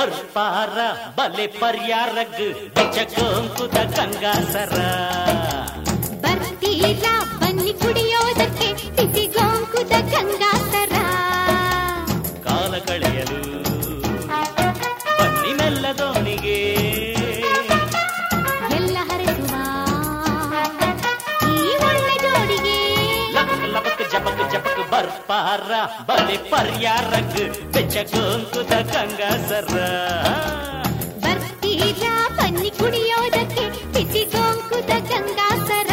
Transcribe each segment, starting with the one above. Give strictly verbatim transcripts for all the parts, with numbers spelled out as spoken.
ಬರ್ಪಾರ ಬಲೆ ಪರ್ಯಾರಗ್ ಬೆಚ್ಚಗೋಂಕುದ ಗಂಗಾಸರ ಬರ್ತೀರ ಬನ್ನಿ ಕುಡಿಯೋದಕ್ಕೆ ಬಿಸಿಗೋಂಕುದ ಗಂಗಾಸರ ಕಾಲ ಕಳೆಯಲು ಬನ್ನಿ ಮೆಲ್ಲದೋಣಿಗೆ ಎಲ್ಲ ಹರಿಸುವ ಈ ಒಳ್ಳೆ ಜೋಡಿಗೆ ಲಬಕ್ ಲಬಕ್ ಜಬಕ್ ಜಬಕ್ ಬರ್ಪಾರ ಬಲೆ ಪರ್ಯಾರಗ್ ಬೆಚ್ಚಗೋಂಕುದ ಗಂಗಾಸರ ಬರ್ತೀರ ಬನ್ನಿ ಕುಡಿಯೋದಕ್ಕೆ ಬಿಸಿಗೋಂಕುದ ಗಂಗಾಸರ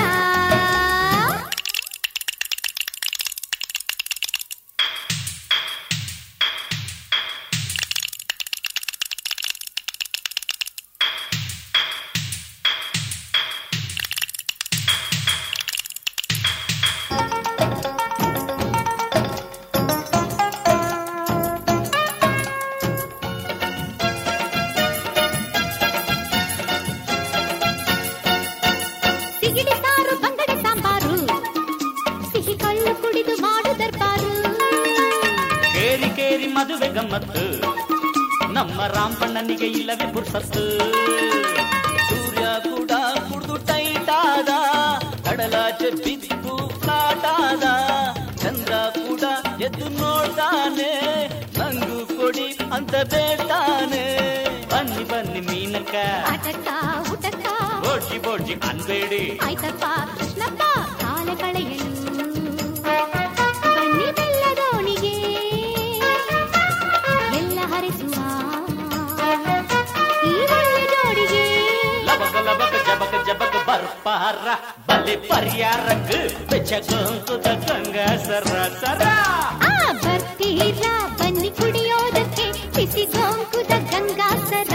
ಸಿಗಿಡಿ ಸಾರು ಬಂಗಡೆ ಸಾಂಬಾರು ಸಿಹಿ ಕಳ್ಳು ಕುಡಿದು ಮಾಡು ದರ್ಬಾರು ಕೇರಿ ಕೇರಿ ಮದುವೆ ಗಮ್ಮತ್ತು ನಮ್ಮ ರಾಮಣ್ಣನಿಗೆ ಇಲ್ಲವೇ ಪುರ್ಸತ್ತು ಸೂರ್ಯ ಕೂಡ ಕುಡ್ದು ಟೈಟ್ ಆದ ಕಡಲಾಚೆ ಬಿದ್ದು ಫ್ಲಾಟ್ ಆದ ಚಂದ್ರ ಕೂಡ ಎದ್ದು ನೋಡ್ತಾನೆ ನಂಗು ಕೊಡಿ ಅಂತ ಬೇಡ್ತಾನೆ ಬನ್ನಿ ಬನ್ನಿ ಮೀನಕ್ಕ ಆಟಕ್ಕ ಊಟಕ್ಕ ಬೋಡ್ಜಿ ಬೋಡ್ಜಿ ಅನ್ಬೇಡಿ ಆಯ್ತಪ್ಪ ಕೃಷ್ಣಪ್ಪ ಕಾಲ ಕಳೆಯಲು ಬನ್ನಿ ಬೆಲ್ಲದೋಣಿಗೆ ಎಲ್ಲ ಹರಿಸುವ ಈ ಒಳ್ಳೆ ಜೋಡಿಗೆ ಲಬಕ ಲಬಕ ಜಬಕ ಜಬಕ ಬರ್ಪಾರ ಬಲೆ ಪರ್ಯಾರಗ್ ಬೆಚ್ಚಗೋಂಕುದ ಗಂಗಾಸರ ಸರ ಆ ಬರ್ತೀರ ಬನ್ನಿ ಕುಡಿಯೋದಕ್ಕೆ ಬಿಸಿಗೋಂಕುದ ಗಂಗಾಸರ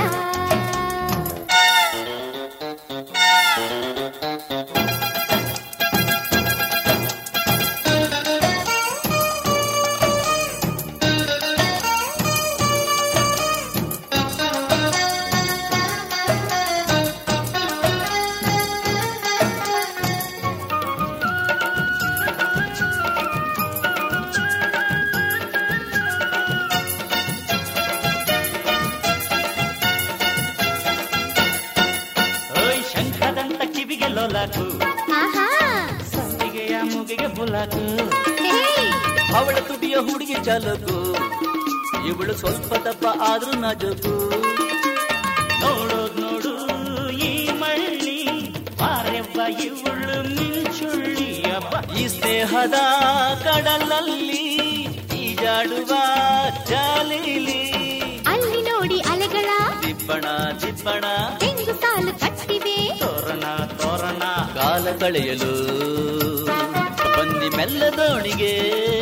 ಓಯ್ ಶಂಖದಂತ ಕಿವಿಗೆ ಲೋಲಾಕು ಆಹಾ ಸಂದಿಗೆಯ ಮೂಗಿಗೆ ಬುಲಾಕು ಹೇ ಅವಳ ತುಟಿಯ ಹುಡುಗಿ ಚಾಲಕು ಇವಳು ಸ್ವಲ್ಪ ದಪ್ಪ ಆದ್ರೂ ನಾಜೂಕು ನೋಡೋದ್ ನೋಡು ಈ ಮಳ್ಳಿ ಪಾರೆವ್ವ ಇವಳು ಮಿಂಚುಳ್ಳಿ ಅಬ್ಬ ಈ ಸ್ನೇಹದ ಕಡಲಲ್ಲಿ ಈಜಾಡುವ ಜಾಲೀಲಿ ಅಲ್ಲಿ ನೋಡಿ ಅಲೆಗಳ ದಿಪ್ಪಣ ದಿಪ್ಪಣ ತೆಂಗು ಸಾಲು ಕಟ್ಟಿವೆ ತೋರಣ ತೋರಣ ಕಾಲ ಕಳೆಯಲು ಬನ್ನಿ ಮೆಲ್ಲದೋಣಿಗೆ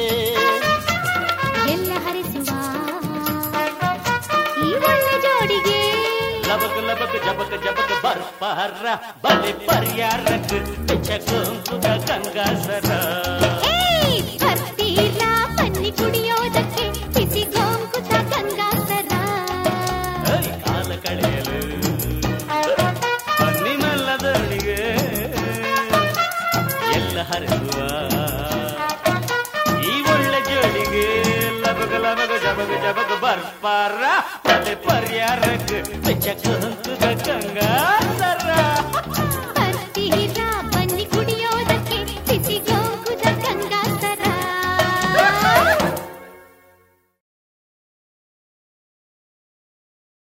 ಎಲ್ಲ ಹರಿಸುವ ಈ ಒಳ್ಳೆ ಜೋಡಿಗೆ ಲಬಕ ಲಬಕ ಜಬಕ ಜಬಕ ಬರ್ಪಾರ ಬಲೆ ಪರ್ಯಾರಗ್ ಬೆಚ್ಚಗೋಂಕುದ ಗಂಗಾಸರ ಹೇ ಬರ್ತೀರ ಬನ್ನಿ ಕುಡಿಯೋದಕ್ಕೆ ಬಿಸಿಗೋಂಕುದ ಗಂಗಾಸರ ಓಯ್ ಕಾಲ ಕಳೆಯಲು ಬನ್ನಿ ಮೆಲ್ಲದೋಣಿಗೆ ಎಲ್ಲ ಹರಿಸುವ ಈ ಒಳ್ಳೆ ಜೋಡಿಗೆ ಲಬಕ ಲಬಕ ಜಬಕ ಜಬಕ ಬರ್ಪಾರ ಬಲೆ ಪರ್ಯಾರಗ್ ಬೆಚ್ಚಗೋಂಕುದ ಗಂಗಾ